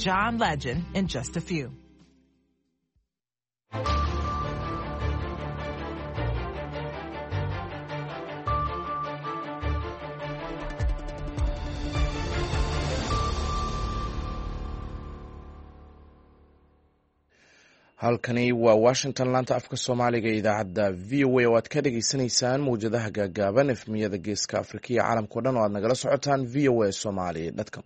John Legend in just a few. halkani waa Washington laanta afka Soomaaliga idaacadda VOA oo aad ka dhageysanaysaan mowjadaha gaagaaban efmiyada geeska Afrika iyo caalamka oo dhan oo aad nagala socotaan voasomali.com.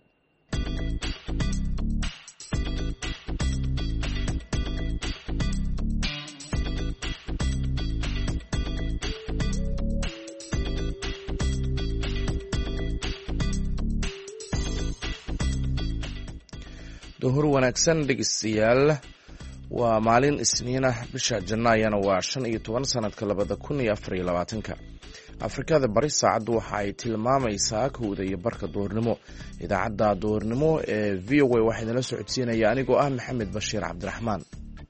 duhur wanaagsan dhegeystayaal waa maalin Isniin ah bisha Janaayo waa 15 sanadka 2024 Afrikada bari saacadu waxa ay tilmaamaysaa 1:00 duhurnimo idaacadda duhurnimo ee VOA waxa idin la socodsiinaya anigoo ah Maxamed Bashiir Cabdiraxmaan.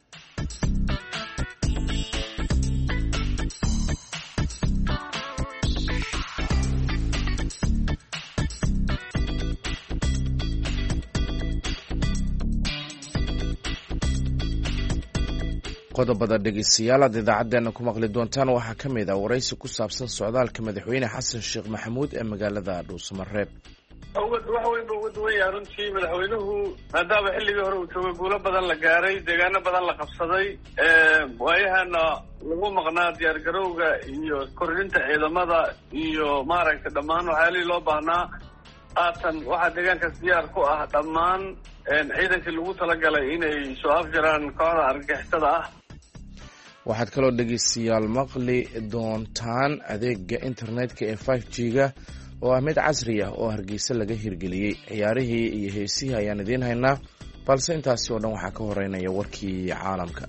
qodobada dhegeystayaal aad idaacadeena ku maqli doontaan waxaa ka mid ah waraysi ku saabsan socdaalka madaxweyne xasan sheekh maxamuud ee magaalada Dhuusamareeb. wax weyn buu ugu duwan yahay runtii madaxweynuhu maadaama xilligii hore uu joogay guulo badan la gaaray deegaano badan la qabsaday waayahana lagu maqnaa diyaargarowga iyo kordhinta ciidamada iyo maaragtay dhammaan waxyaalihii loo baahnaa haatan waxaa deegaankaas diyaar ku ah dhammaan ciidankii lagu talagalay inay soo afjaraan kooxda argagixisada ah. waxaad kaloo dhegeystayaal maqli doontaan adeega internetka ee 5G-ga oo ah mid casri ah oo Hargeysa laga hirgeliyey. ciyaarihii iyo heesihii ayaan idiin haynaa balse intaasi oo dhan waxaa ka horeynaya warkii caalamka.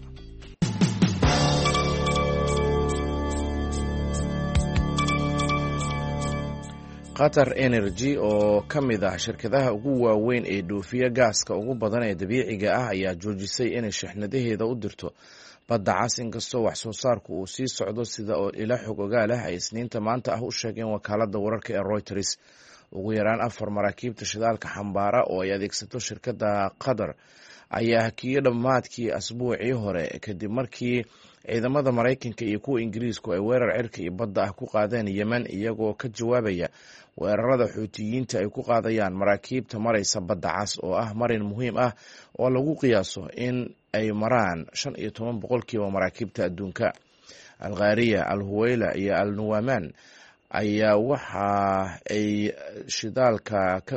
Qatar Energy oo ka mid ah shirkadaha ugu waaweyn ee dhoofiya gaaska ugu badan ee dabiiciga ah ayaa joojisay inay shixnadaheeda u dirto badda cas inkastoo wax soo saarku uu sii socdo sida oo ila xog ogaal ah ay Isniinta maanta ah u sheegeen wakaaladda wararka ee Reuters. ugu yaraan 4 maraakiibta shidaalka xambaara oo ay adeegsato shirkadda Qatar ayaa hakiyay dhammaadkii asbuucii hore kadib markii ciidamada Mareykanka iyo kuwa Ingiriisku ay weerar cirka iyo badda ah ku qaadeen Yemen iyagoo ka jawaabaya weerarada Xuutiyiinta ay ku qaadayaan maraakiibta maraysa badda cas oo ah marin muhiim ah oo lagu qiyaaso in ay maraan 15% maraakiibta adduunka. Al-Ghariya, Al-Huwayla iyo Al-Nuwaman ayaa waxa ay shidaalka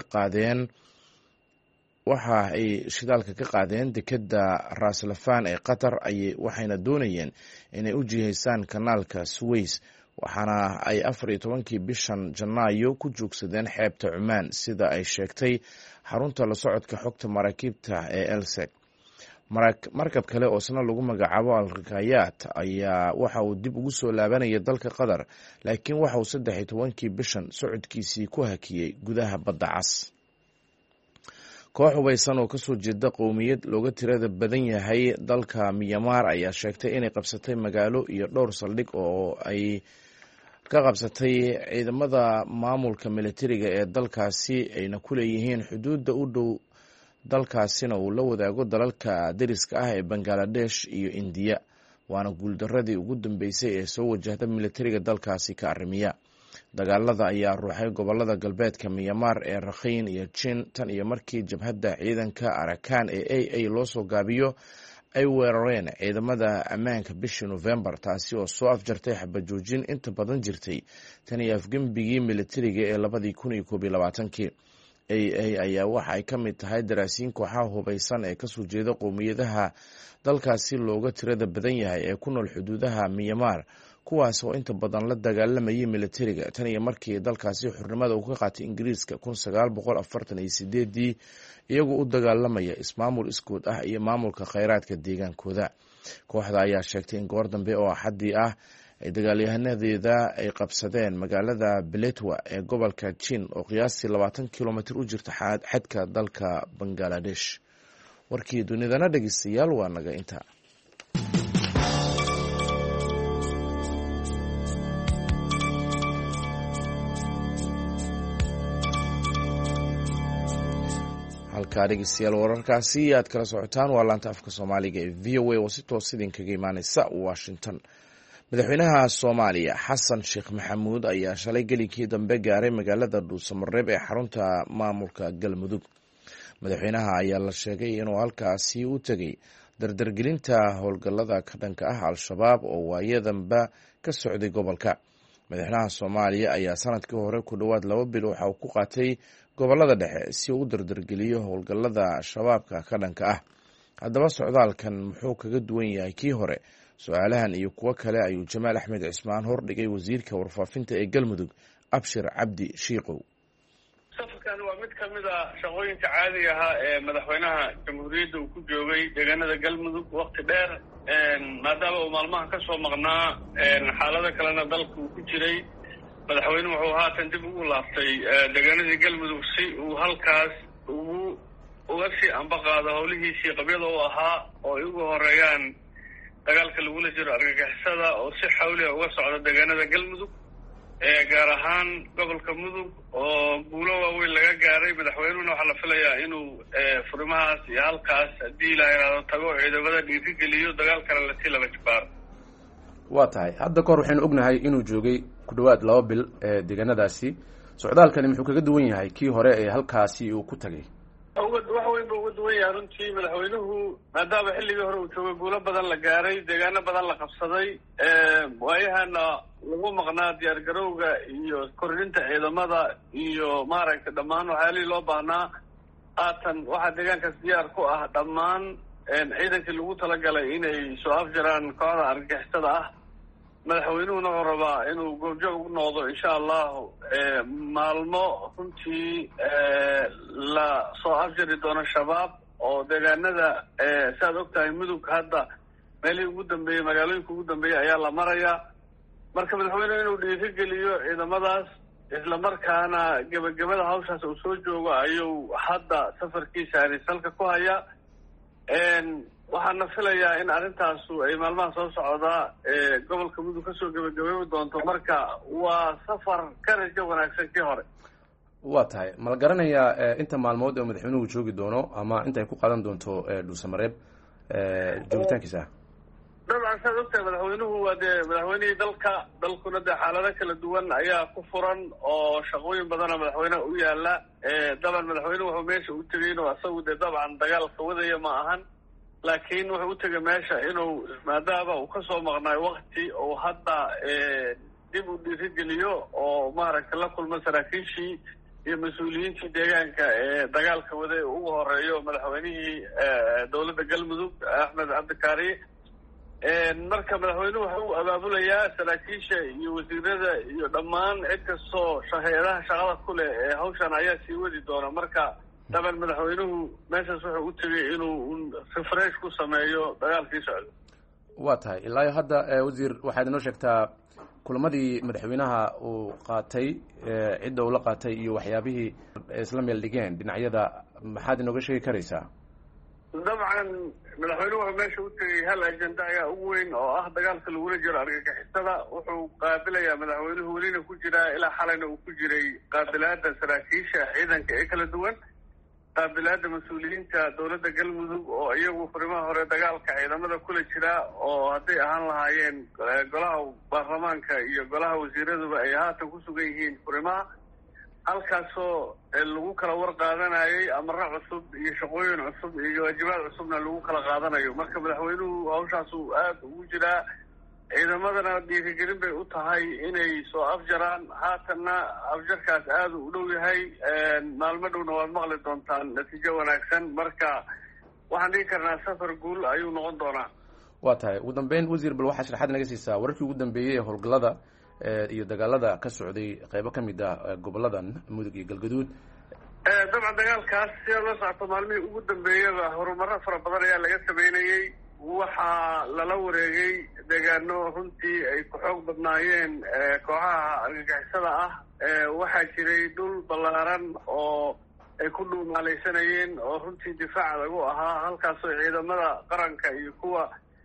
ka qaadeen dekedda Ras Laffan ee Qatar waxayna doonayeen inay u jihaysaan kanaalka Suez waxaana ay 14 bishan Janaayo ku joogsadeen xeebta Cumaan sida ay sheegtay xarunta la socodka xogta maraakiibta ee ELSEC. markab kale oo sana lagu magacaabo Al-Rikayat ayaa waxa uu dib ugu soo laabanaya dalka Qatar laakiin waxa uu 13 bishan socodkiisii ku hakiyay gudaha badda cas. koox hubaysan oo kasoo jeeda qowmiyad looga tirada badan yahay dalka Myanmar ayaa sheegtay inay qabsatay magaalo iyo dhowr saldhig oo ay ka qabsatay ciidamada maamulka militariga ee dalkaasi ayna ku leeyihiin xuduudda u dhow dalkaasina uu la wadaago dalalka dariska ah ee Bangladesh iyo India waana guuldaradii ugu dambeysay ee soo wajahda militariga dalkaasi ka arrimiya. dagaalada ayaa ruuxay gobolada galbeedka Myanmar ee Rakhine iyo Chin tan iyo markii jabhadda ciidanka Arakan ee AA loo soo gaabiyo ay weerareen ciidamada ammaanka bishii November taasi oo soo afjartay xabajoojin inta badan jirtay tan iyo afgembigii militariga ee 2021. AA ayaa waxa ay ka mid tahay daraasiin kooxaha hubaysan ee kasoo jeeda qowmiyadaha dalkaasi looga tirada badan yahay ee ku nool xuduudaha Myanmar kuwaas oo inta badan la dagaalamayay militariga tan iyo markii dalkaasi xornimada uu ka qaatay Ingiriiska 1948 iyagoo u dagaalamaya ismaamul iskood ah iyo maamulka kheyraadka deegaankooda. kooxda ayaa sheegtay in goor dambe oo Axadii ah ay dagaalyahanadeeda ay qabsadeen magaalada Beletwa ee gobolka Chin oo qiyaastii 20 kilomitir u jirta xadka dalka Bangladesh. warkii dunidana dhegeystayaal waa naga inta. halkaa dhegeystayaal wararkaasi aad kala socotaan waa laanta afka soomaaliga ee v o a oo si toos idinkaga imaaneysa Washington. madaxweynaha Soomaaliya Xasan Sheekh Maxamuud ayaa shalay gelikii dambe gaaray magaalada Dhuusamareeb ee xarunta maamulka Galmudug. madaxweynaha ayaa la sheegay inuu halkaasi u tagay dardargelinta howlgallada ka dhanka ah al-shabaab oo waayadanba ka socday gobolka. madaxweynaha Soomaaliya ayaa sanadkii hore ku dhawaad 2 bil waxa uu ku qaatay gobolada dhexe si uu u dardargeliyo howlgallada shabaabka ka dhanka ah. haddaba socdaalkan muxuu kaga duwan yahay kii hore? su-aalahan iyo kuwo kale ayuu Jamaal Axmed Cismaan hordhigay wasiirka warfaafinta ee Galmudug Abshir Cabdi Shiiqow. safarkan waa mid ka mid ah shaqooyinka caadiga ahaa ee madaxweynaha jamhuuriyadda uu ku joogay deegaanada Galmudug waqti dheer maadaama uu maalmaha ka soo maqnaa xaalado kalena dalka uu ku jiray. madaxweyne wuxuu haatan dib ugu laaftay deegaanadii Galmudug si uu halkaas uga sii ambaqaado howlihiisii qabyada u ahaa oo ay ugu horeeyaan dagaalka lagula jiro argagixisada oo si xawli ah uga socda deegaanada Galmudug gaar ahaan gobolka Mudug oo guulo waaweyn laga gaaray. madaxweynuhuna waxaa la filayaa inuu furimahaas iyo halkaas haddii la yiraahdo tago ciidamada dhiirigeliyo dagaalkana lasii laba jibaaro. waa tahay hadda kahor waxaynu ognahay inuu joogay ku dhawaad 2 bil deegaanadaasi. socdaalkani muxuu kaga duwan yahay kii hore ee halkaasi uu ku tagay? wax weyn buu uga duwan yahay runtii. madaxweynuhu maadaama xilligii hore uu joogay guulo badan la gaaray, deegaano badan la qabsaday, waayahana lagu maqnaa diyaargarowga iyo kordhinta ciidamada iyo maaragtay dhammaan waxyaalihii loo baahnaa. haatan waxaa deegaankaas diyaar ku ah dhammaan ciidankii lagu talagalay inay soo afjaraan kooxda argagixisada ah. madaxweynuhuna wuxuu rabaa inuu goobjoog u noqdo insha allahu maalmo runtii la soo afjari doono shabaab oo deegaanada siaad ogtahay Mudug hadda meelihii ugu dambeeyey, magaalooyinka ugu dambeeyey ayaa la marayaa. marka madaxweynuhu inuu dhiirigeliyo ciidamadaas islamarkaana gebagabada hawshaas uu soo joogo ayuu hadda safarkiisa arisalka ku hayaa. waxaana filayaa in arrintaasu ay maalmaha soo socdaa gobolka Mudug kasoo gebagabeebi doonto. marka waa safar ka rajo wanaagsan kii hore. waa tahay ma la garanayaa inta maalmood oo madaxweynuhu joogi doono ama inta ay ku qaadan doonto Dhuusamareeb joogitaankiisa? dabcan saad ogtahay madaxweynuhu waa dee madaxweynihii dalkuna dee xaalado kala duwan ayaa ku furan oo shaqooyin badana madaxweynaha u yaala. daban madaxweynuhu wuxuu meesha u tegay inuu asagu dee dabcan dagaalka wadaya ma ahan, laakiin wuxuu u tegay meesha inuu maadaama uu kasoo maqnaay wakti oo hadda dib u dhiirigeliyo oo maaragtay la kulmo saraakiishii iyo mas-uuliyiintii deegaanka ee dagaalka waday ugu horeeyo madaxweynihii dowladda Galmudug Axmed Cabdikaari. marka madaxweynuhu waxa uu abaabulayaa saraakiisha iyo wasiirada iyo dhammaan cid kastoo hay-adaha shaqada ku leh ee hawshan ayaa sii wadi doona. marka daban madaxweynuhu meeshaas wuxuu u tegay inuu refresh ku sameeyo dagaalkii socda. waa tahay ilaa hadda wasiir waxaad inoo sheegtaa kulamadii madaxweynaha uu qaatay, cidda uu la qaatay iyo waxyaabihii isla meel dhigeen dhinacyada, maxaad inooga sheegi karaysaa? dabcan madaxweynuhu wuxuu meesha u tegay hal ajenda ayaa ugu weyn oo ah dagaalka lagula jiro argagixisada. wuxuu qaabilayaa madaxweynuhu welina ku jiraa ilaa xalayna uu ku jiray qaabilaada saraakiisha ciidanka ee kala duwan, qaabilaada mas-uuliyiinta dowladda Galmudug oo iyagu furimaha hore dagaalka ciidamada kula jira oo hadday ahaan lahaayeen golaha baarlamaanka iyo golaha wasiiraduba ay haatan ku sugan yihiin furimaha, halkaasoo lagu kala war qaadanayay amaro cusub iyo shaqooyin cusub iyo waajibaad cusubna lagu kala qaadanayo. marka madaxweynuhu hawshaasu aad ugu jiraa. ciidamadana dhiirigelin bay u tahay inay soo afjaraan. haatanna afjarkaas aad u dhow yahay. maalmo dhowna waad maqli doontaan natiijo wanaagsan. marka waxaan dhigi karnaa safar guul ayuu noqon doonaa. waa tahay ugu dambeyn wasiir bal waxaa sharaxaad naga siisaa wararkii ugu dambeeyey ee howlgallada iyo dagaalada ka socday qaybo ka mid ah goboladan Mudug iyo Galgaduud. dabcan dagaalkaas sida la socoto maalmihii ugu dambeeyaba horumaro fara badan ayaa laga sameynayey. waxaa lala wareegay deegaano runtii ay ku xoog badnaayeen kooxaha argagixisada ah. waxaa jiray dhul ballaaran oo ay ku dhuumaalaysanayeen oo runtii difaac adag u ahaa, halkaasoo ciidamada qaranka iyo kuwa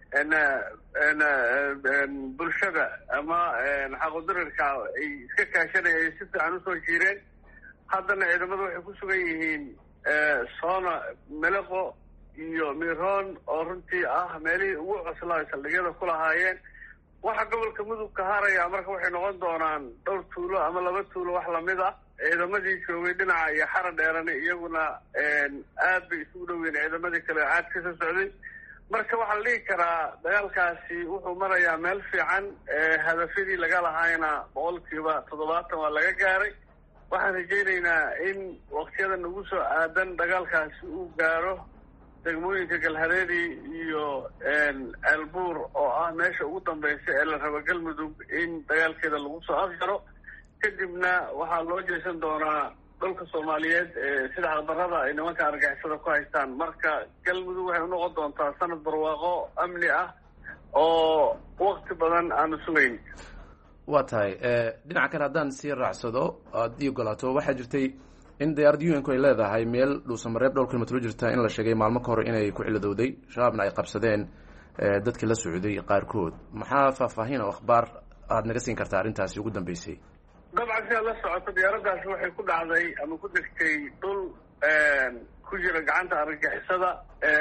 bulshada ama xaqodarirka ay iska kaashanayeen si fiican usoo jiireen. haddana ciidamadu waxay ku sugan yihiin soona meleqo iyo miroon oo runtii ah meelihii ugu cuslaa saldhigyada ku lahaayeen. waxa gobolka mudug ka haraya marka waxay noqon doonaan dhowr tuulo ama 2 tuulo wax lamid ah. ciidamadii joogay dhinaca iyo xara dheerane iyaguna aad bay isugu dhoween ciidamadii kale aad ka soo socday. marka waxaa la dhihi karaa dagaalkaasi wuxuu marayaa meel fiican. hadafyadii laga lahaayna 70% waa laga gaaray. waxaan rajaynaynaa in waqtiyadan ugu soo aadan dagaalkaasi uu gaaro degmooyinka galhareeri iyo ceelbuur oo ah meesha ugu dambaysa ee la rabo galmudug in dagaalkeeda lagu soo afjaro. kadibna waxaa loo jeesan doonaa dhulka soomaaliyeed sida xaqdarrada ay nimanka argagixisada ku haystaan. marka galmudug waxay unoqon doontaa sanad barwaaqo amni ah oo waqti badan aanu sugayn. waa tahay dhinaca kale haddaan sii raacsado aad ii ogolaato waxaa jirtay in diyaaradda UN-ku ay leedahay meel dhuusamareeb dhowr kilomitr u jirta in la sheegay maalmo ka hor inay ku xilidowday shabaabna ay qabsadeen dadkii la socday qaarkood. maxaa faahfaahin oo akhbaar aad naga siin kartaa arrintaasi ugu dambeysay? dabcan si aad la socoto diyaaraddaasi waxay ku dhacday ama ku degtay dhul ku jira gacanta argagixisada.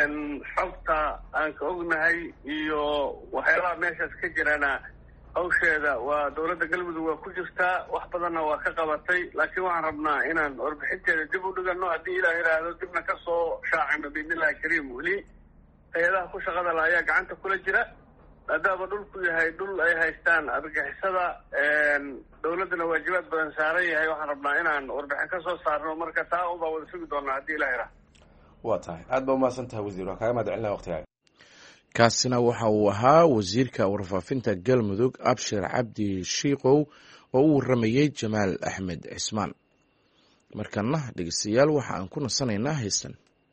xogta aan ka ognahay iyo waxyaalaha meeshaas ka jirana hawsheeda waa dowladda galmudug waa ku jirtaa. wax badanna waa ka qabatay. laakiin waxaan rabnaa inaan warbixinteeda dib u dhigano haddii ilaah yidhaahdo dibna ka soo shaacino biidnillahi kariim. weli hay-adaha ku shaqada la ayaa gacanta kula jira maadaama dhulku yahay dhul ay haystaan argagixisada. dowladdana waajibaad badan saaran yahay. waxaan rabnaa inaan warbixin ka soo saarno. marka taa unbaa wada sugi doonaa haddii ilaah yidhaahdo. waa tahay aad baa umahadsan tahay wasiir. waa kaaga mahad celinaa waqtiga. kaasina waxa uu ahaa wasiirka warfaafinta galmudug abshir cabdi shiikow oo u waramayey jamaal axmed cismaan. markana dhegeystayaal waxa aan ku nasanaynaa heestan.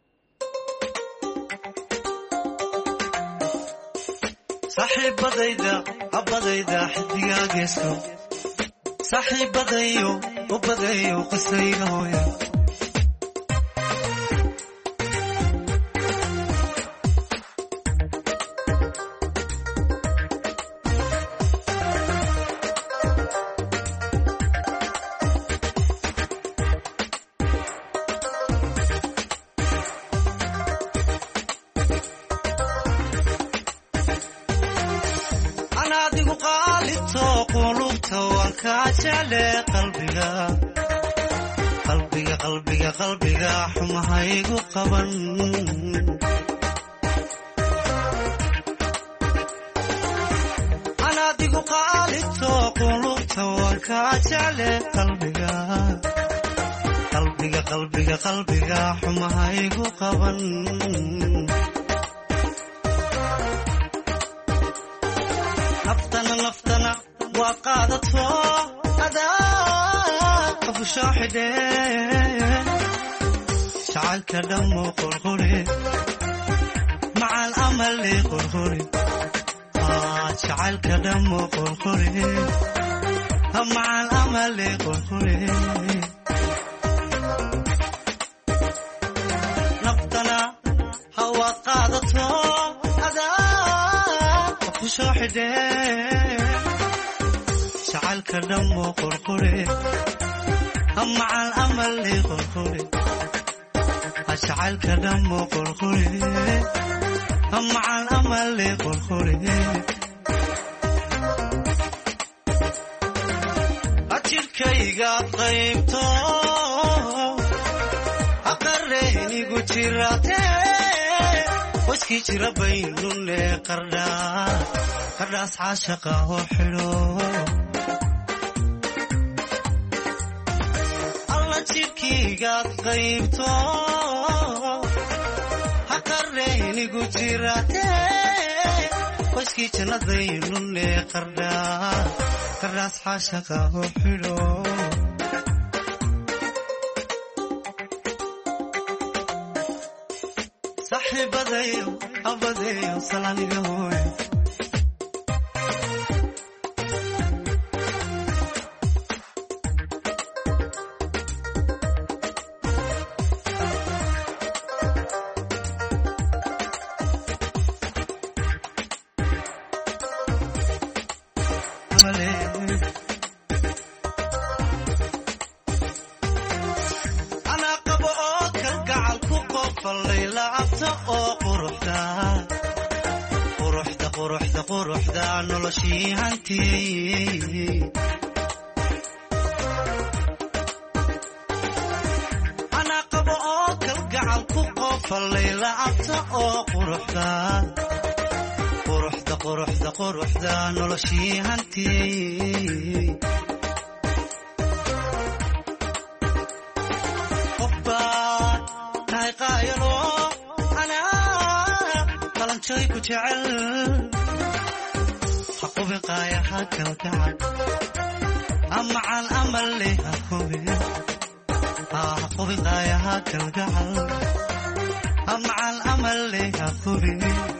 saaxiibadayda habadayda xidigaa geesko saaxiibadayo u badayo qisayga hooya qalbiga xumahaygu qaban anaadigu qaalito qulubta waan kaa jecle qalbiga xumahaygu qaban naftana waa qaadato shaaxide shacalka dhammo qorqore macal amale qorqore shacalka dhammo qorqore macal amale qorqore naftana hawa qaadato adaa ku shaaxide shacalka dhammo qorqore مع الأمل قرقري أشعل كدم قرقري مع الأمل قرقري أتركيغا طيبتو أقريني قتيراتي وشكي تربين لولي قرداس عاشقه حلو jirkaygaad qaybto ha qareynigu jirate qoyskii jannadaynune qardhaas xaashaqa u xidho saaxiibadayo abadeyo salaaniga hooy quruxda noloshii hantiyey anaa qabo oo kalgacal ku qofalay lacabta oo quruxda noloshii hantiyey qofbaa tahay qaayalo anaa qalanjay ku jecel haqubin qaayaha kalgacal amacan amal leh haqubin qaayaha kalgacal amacan amal leh haqubin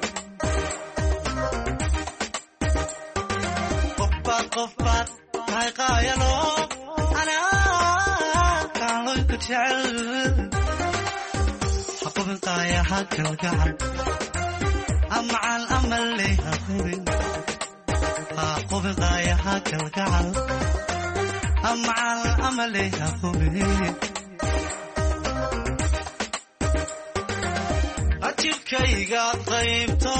qofbaad tahay qaayalo anaa kaaloy ku jecel haqubin qaayaha kalgacal amacan amal leh haqubin qaayaha kalgacal amacan amal leh haqubin ajibkaygaad qaybto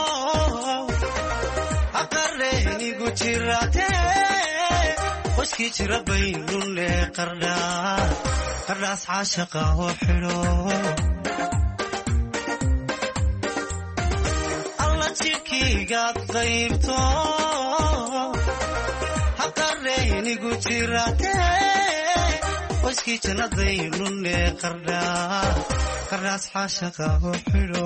aqareynigu jirate qoskii jira baynune qardhaas caashaqa oo xidho alla jibkaygaad qaybto aqareynigu jirate qoskii jannadaynune qardhaas caashaqa oo xidho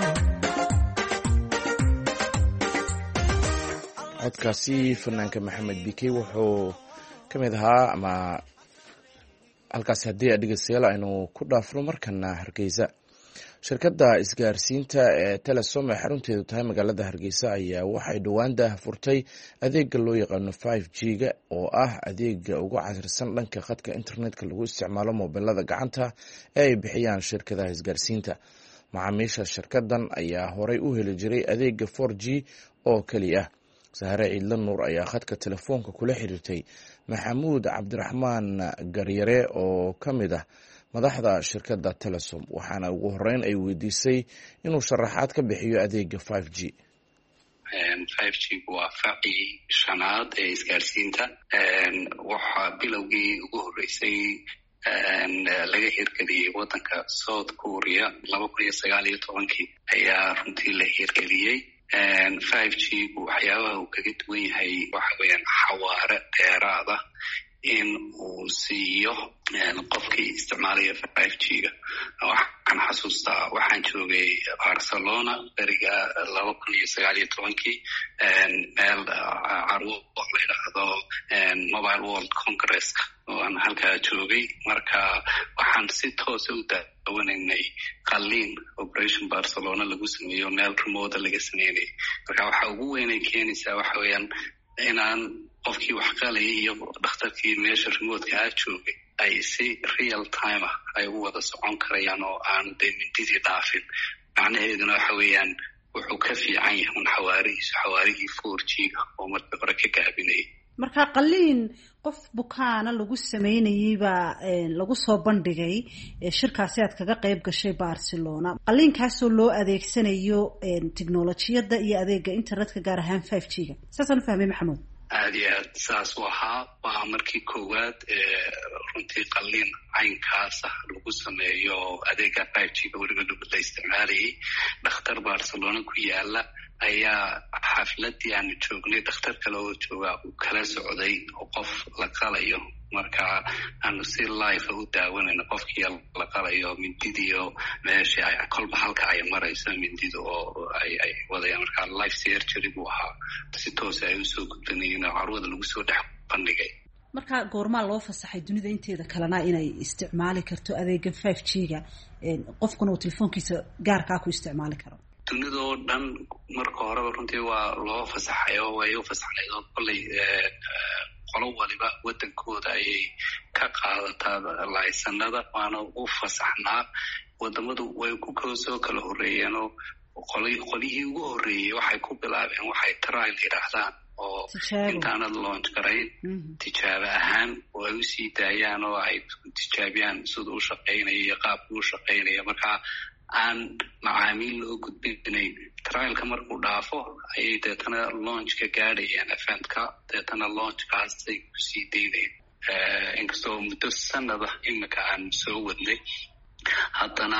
codkaasi fanaanka maxamed bikey wuxuu ka mid ahaa ama halkaasi haddii dhegeystayaal aynu ku dhaafno markana hargeysa shirkadda isgaarsiinta ee telesom ee xarunteedu tahay magaalada hargeysa ayaa waxay dhowaan daahfurtay adeega loo yaqaano 5G-ga oo ah adeega ugu casrisan dhanka khadka internetka lagu isticmaalo mobilada gacanta ee ay bixiyaan shirkadaha isgaarsiinta macaamiisha shirkadan ayaa horey u heli jiray adeega 4G oo keliya sahare ciidla nuur ayaa khadka telefoonka kula xiriirtay maxamuud cabdiraxmaan garyare oo ka mid ah madaxda shirkadda telesom waxaana ugu horeyn ay weydiisay inuu sharaxaad ka bixiyo adeega 5G. 5G waa facii shanaad ee isgaarsiinta waxaa bilowgii ugu horeysay laga hirgeliyey wadanka South Korea 2019 ayaa runtii la hirgeliyey 5G waxyaabaha uu kaga duwan yahay waxa weeyaan xawaare dheeraada in uu siiyo qofkii isticmaalaya 5G-ga waxaan xasuustaa waxaan joogay Barcelona beriga 2019 meel carwo la yidhaahdo Mobile World Congress oo aan halkaa joogay marka waxaan si toos u daawanaynay qalliin Operation Barcelona lagu sameeyo meel remote laga sameeyay marka waxa ugu weyn ay keenaysaa waxa weeyaan inaan qofkii wax qalay iyo dhakhtarkii meesha remote-ka joogay ay si real time ay u wada socon karayaan oo aan mindidii dhaafin macnaheeduna waxa weeyaan wuxuu ka fiican yahay xawaarigii 4G-ga oo markii hore ka gaabinayay marka qalliin qof bukaana lagu sameynayay baa lagu soo bandhigay shirkaasi aad kaga qayb gashay Barcelona qalliinkaasoo loo adeegsanayo tiknoolajiyada iyo adeega internetka gaar ahaan 5G-ga saasaan fahmay maxamuud aad iyo aad saas waa markii koowaad runtii qalliin caynkaas lagu sameeyo adeega 5G-ga weliba la isticmaalayay dhakhtar Barcelona ku yaala ayaa xafladii aan joognay dhakhtar kale oo jooga uu kala socday oo qof la qalayo marka aanu si live u daawanayno qofkii la qalayo mindidiyo meesha ay kolba halka ay marayso mindido oo ay wadayaan marka live surgery buu ahaa si toos ay u soo gudbinayeen carwada lagu soo dhex bandhigay marka goorma loo fasaxay dunida inteeda kalena inay isticmaali karto adeega 5G-ga qofkuna uu telefoonkiisa gaarka ku isticmaali karo dunidoo dhan marka horeba runtii waa loo fasaxay oo way u fasaxnayd oo kolley qolo waliba wadankooda ayay ka qaadataa laysanada waana u fasaxnaa wadamadu way ku soo kala horeeyeen oo qolihii ugu horeeyey waxay ku bilaabeen waxay trial yidhaahdaan oo intaanad launch garayn tijaabo ahaan oo ay usii daayaan oo ay tijaabiyaan sida u shaqaynayo iyo qaabka u shaqaynayo marka aan macaamiil loo gudbinayn trialka markuu dhaafo ayay deetana launchka gaadhayeen eventka, deetana launchkaasay kusii daydeen. Inkastoo muddo sanada imika aan soo wadnay, haddana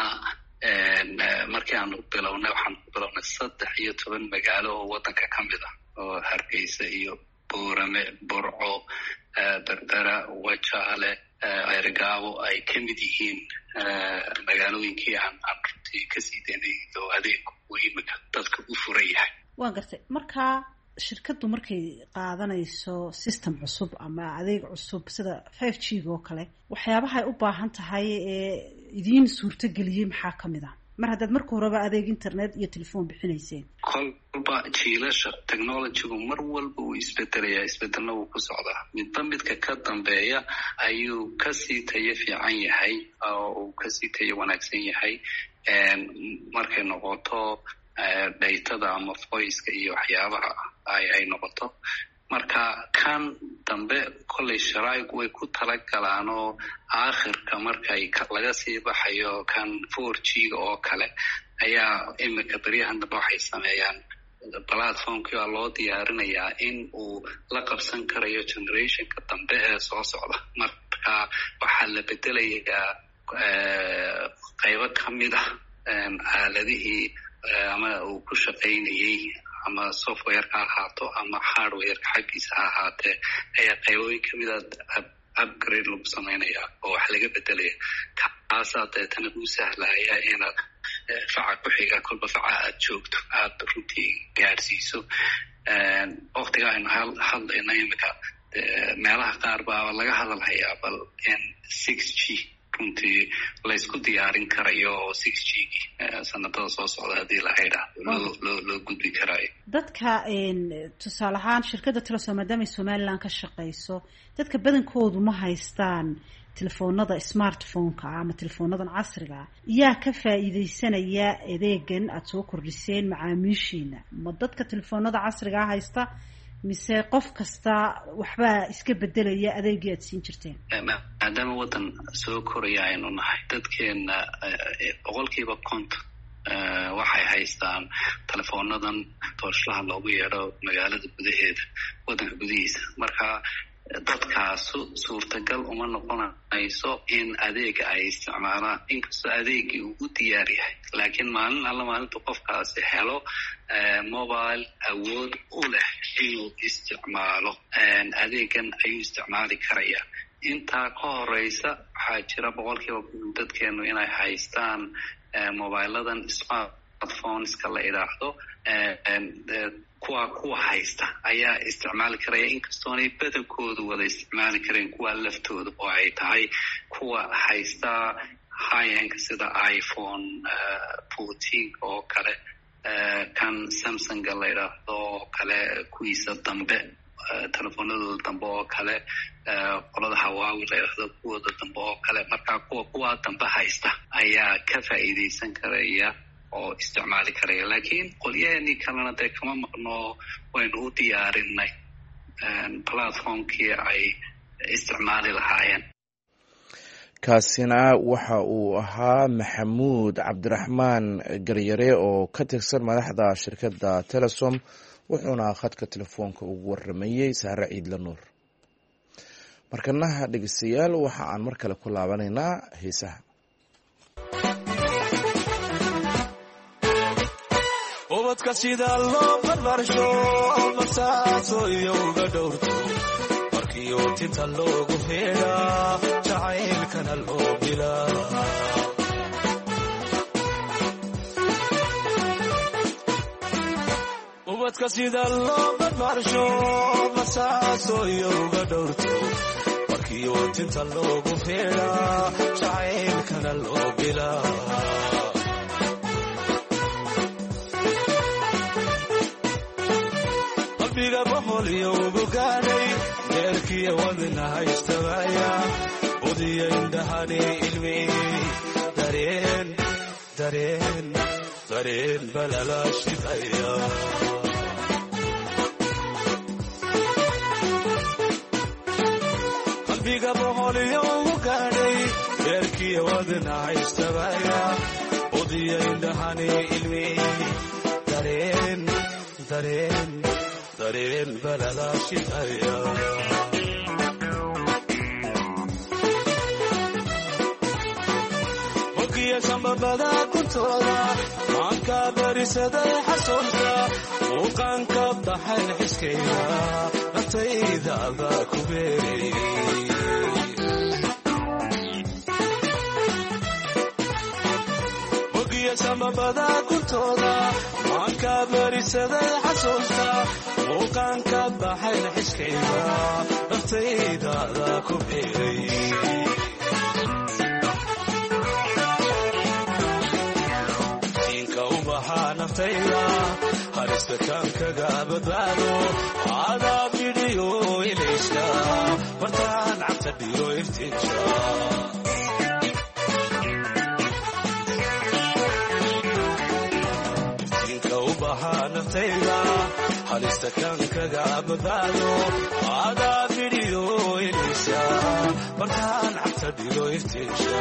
markii aanu bilownay waxaan ku bilownay 13 magaalo oo waddanka ka mid ah, oo Hargeysa iyo Boorame, Burco, Berbera, Wajaale, Cerigabo ay ka mid yihiin magaalooyinkii aan runtii kasii daynay oo adeeg imika dadka u furan yahay. waan gartay. markaa shirkaddu markay qaadanayso system cusub ama adeeg cusub sida 5G oo kale, waxyaabaha ay u baahan tahay ee idiin suurtageliyey maxaa ka mid ah, mar haddaad marka horeba adeeg internet iyo telefoon bixinayseen? kolba jiilasha technologygu mar walba uu isbedelna wuu ku socdaa. midba midka ka dambeeya ayuu kasii tayo fiican yahay oo uu kasii tayo wanaagsan yahay markay noqoto daytada ama voiceka iyo waxyaabaha ay noqoto. marka kan dambe kolley sharaa'igu way ku talagalaan oo aakhirka markay laga sii baxayo kan 4G-ga oo kale ayaa imika beryahan dambe waxay sameeyaan platformkii waa loo diyaarinayaa in uu la qabsan karayo generationka dambe ee soo socda. marka waxaa la bedelayaa qaybo ka mid ah aaladihii ama uu ku shaqaynayay, ama softwareka ha ahaato ama hardwareka xaggiisa ha ahaatee, ayaa qaybooyin ka mid a upgrade lagu samaynayaa oo wax laga bedelaya. kaasaa deetana kuu sahlaya inaad faca ku xiga kolba faca aad joogto aad runtii gaadhsiiso. waktiga aynu hadlayna imika meelaha qaar baa laga hadalhayaa bal in 6G runtii laysku diyaarin karayo oo 6G-gi sanadada soo socda haddii la haydhaahdo loo gudbi karaayo. dadka tusaale ahaan shirkadda Telesom maadaamay Somaliland ka shaqayso, dadka badankoodu ma haystaan telefoonada smartphone-ka ama telefoonadan casriga ah. yaa ka faa'iidaysanaya adeegan aada soo kordhiseen macaamiishiina? ma dadka telefoonada casriga ah haysta, mise qof kasta waxbaa iska bedelaya adeegii aad siin jirteen? maadaama waddan soo koraya aynu nahay, dadkeena 50% waxay haystaan telefoonadan tooshlaha loogu yeedho magaalada gudaheeda, waddanka gudihiisa. marka dadkaas suurtagal uma noqonayso in adeega ay isticmaalaan, inkastoo adeegii uu u diyaar yahay. laakiin maalintu qofkaasi helo mobile awood u leh inuu isticmaalo adeegan ayuu isticmaali karaya. intaa ka horeysa waxaa jira 100% dadkeenu inay haystaan mobiladan smartphoneska la idhaahdo. kuwa haysta ayaa isticmaali karaya, inkastoonay badankoodu wada isticmaali kareen kuwa laftooda, oo ay tahay kuwa haysta high-endka sida iPhone 14 oo kale, kan Samsung la idhaahdo oo kale, kuwiisa dambe telefoonadooda dambe oo kale, qolada Huawei la idhaahdo kuwooda dambe oo kale. marka kuwa dambe haysta ayaa ka faa'iidaysan karaya oo isticmaali karaya. laakiin qolyaheenii kalena dee kama maqno, waynu u diyaarinay platformkii ay isticmaali lahaayeen. kaasina waxa uu ahaa Maxamuud Cabdiraxmaan Garyare oo ka tirsan madaxda shirkadda Telesom, wuxuuna khadka telefoonka ugu waramayey Sahre Ciidla Nuur. markanaha dhegeystayaal waxa aan mar kale ku laabanaynaa heesaha. ubadka sida loo barbarsho masaaso iyo uga dhowrto, markii uu tinta loogu heedhaa jacaylkana loo bilaa. ubadka sida loo barbarsho masaaso iyo uga dhowrto, markii uu tinta loogu heedhaa jacaylkana loo bilaa. qalbiga boqol iyo ugu gaadhay deerkiya wadna haystabaya, udiya indhahani ilmi dareen balala shidaya. qalbiga boqol iyo ugu gaadhay deerkiya wadna haystabaya, udiya indhahani ilmi dareen dareen balalaashidaya wagiya sambabada kuntooda maanka barisaday xasuusta muuqaanka baxayn xiskayda naftayda adaa ku beerey samabada kuntooda maanka barisaday xasuusta muuqaanka baxayn xiskayda naftayda adaa ku beeray siinka u baxaa naftayda halista kaan kaga badbaado adaa bidhiyo ilayska martaan cabta dhiyo iftiinja naftayda halista kaan kaga badbaado adaa bidhiyo ilaysa markaan cabta dhigo iftiisha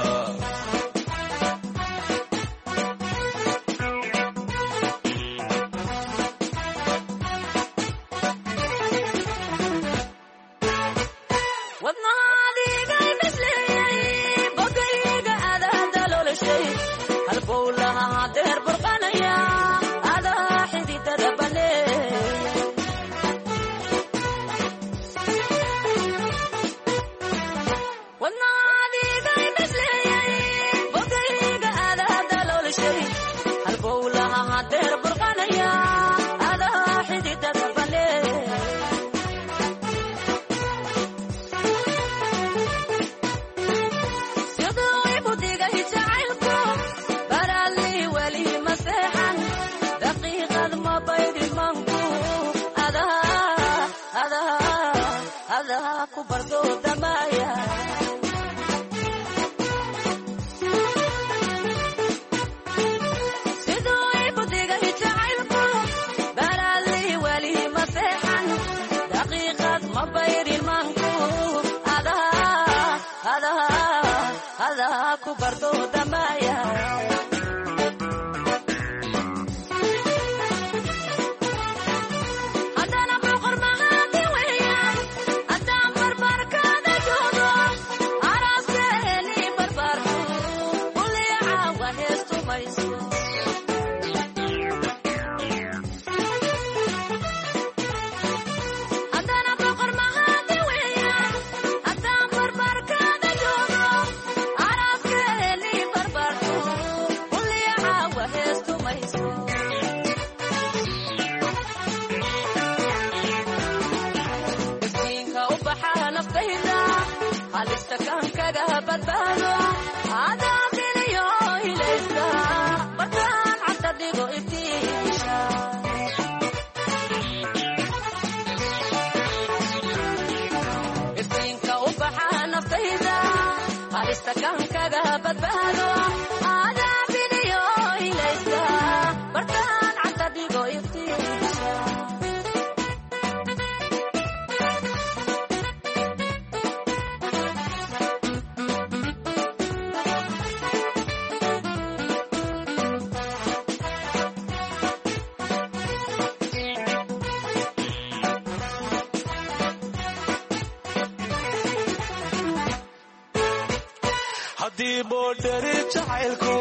haddii boodhari jacaylku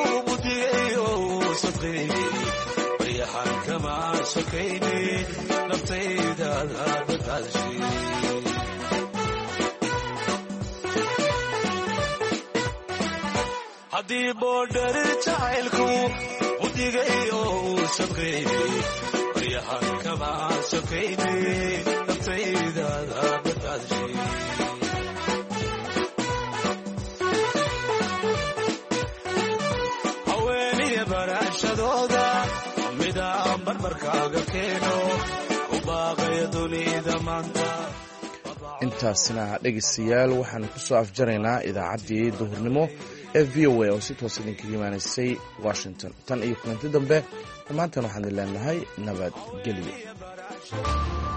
budiyayo sadqayni baryahan kama sokayni naftayda badbaadshi haddii boodhari jacaylku budigayo sadqayni baryahan kama sokayni naftayda badbaadshi barashadooda midaan barbarkaaga keeno u baaqaya dunida maanta intaasina dhegaystayaal waxaanu ku soo afjaraynaa idaacaddii duhurnimo ee v o a oo si toos idinkaga imaanaysay washington tan iyo kulanti dambe dhammaantan waxaan idin leenahay nabadgelyo